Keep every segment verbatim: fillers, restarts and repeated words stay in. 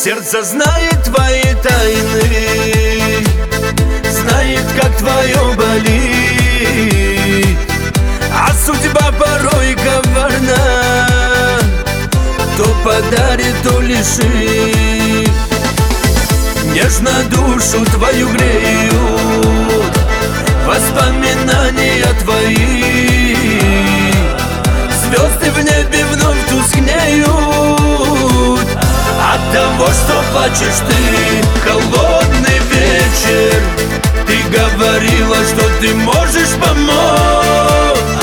Сердце знает твои тайны, знает, как твое болит, а судьба порой коварна, то подарит, то лишит. Нежно душу твою греют воспоминания твои, звезды в небе вновь тускнеют от того, что плачешь ты. Холодный вечер, ты говорила, что ты можешь помочь.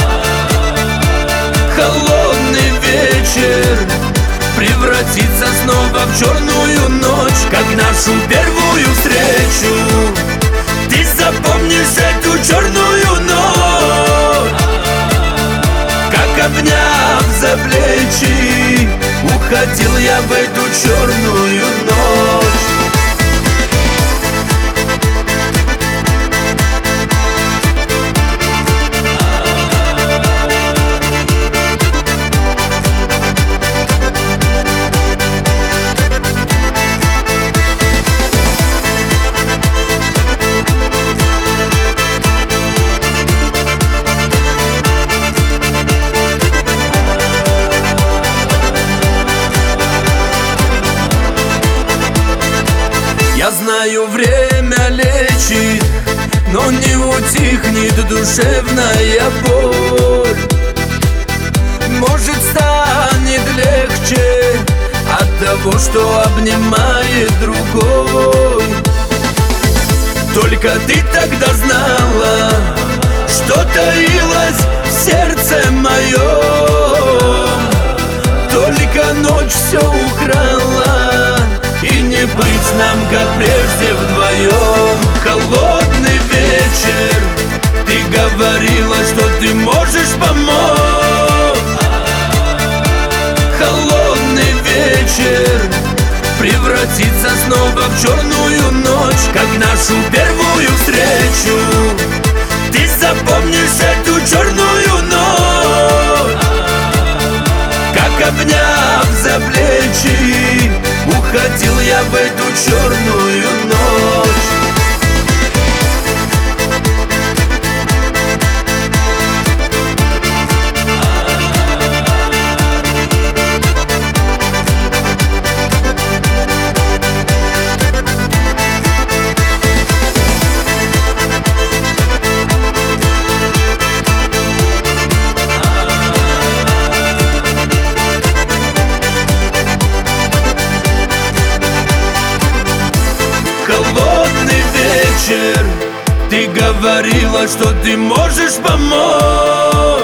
Холодный вечер превратится снова в черную ночь, как нашу первую встречу. Ты запомнишь эту черную ночь, как, обняв за плечи, уходил я в эту черную ночь. Я знаю, время лечит, но не утихнет душевная боль. Может, станет легче от того, что обнимает другой. Только ты тогда знала, что таилось в сердце моем. Только ночь все украла, и не быть нам, как прежде, вдвоем. Холодный вечер, ты говорила, что ты можешь помочь. Холодный вечер превратится снова в черную ночь, как нашу первую встречу. Ты запомнишь эту черную ночь, как, обняв за плечи, уходил я в эту черную ночь. Холодный вечер, ты говорила, что ты можешь помочь.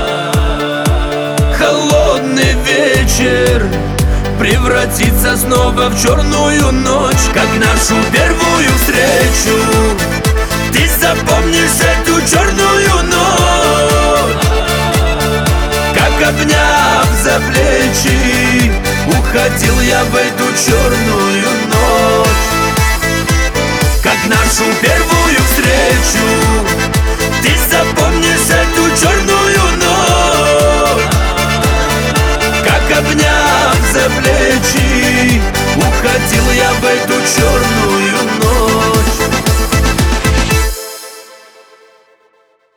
Холодный вечер превратится снова в черную ночь, как нашу первую встречу. Ты запомнишь эту черную ночь, как, обняв за плечи, уходил я в эту черную ночь, как нашу первую встречу. Ты запомнишь эту черную ночь, как, обняв за плечи, уходил я в эту черную ночь.